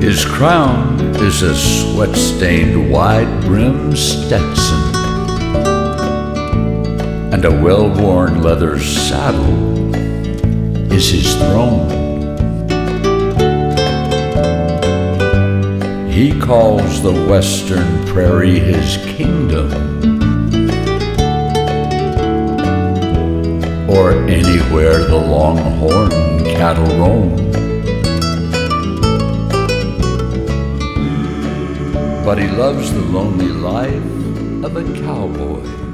His crown is a sweat-stained wide-brimmed Stetson, and a well-worn leather saddle is his throne. He calls the western prairie his kingdom, or anywhere the longhorn cattle roam. But he loves the lonely life of a cowboy.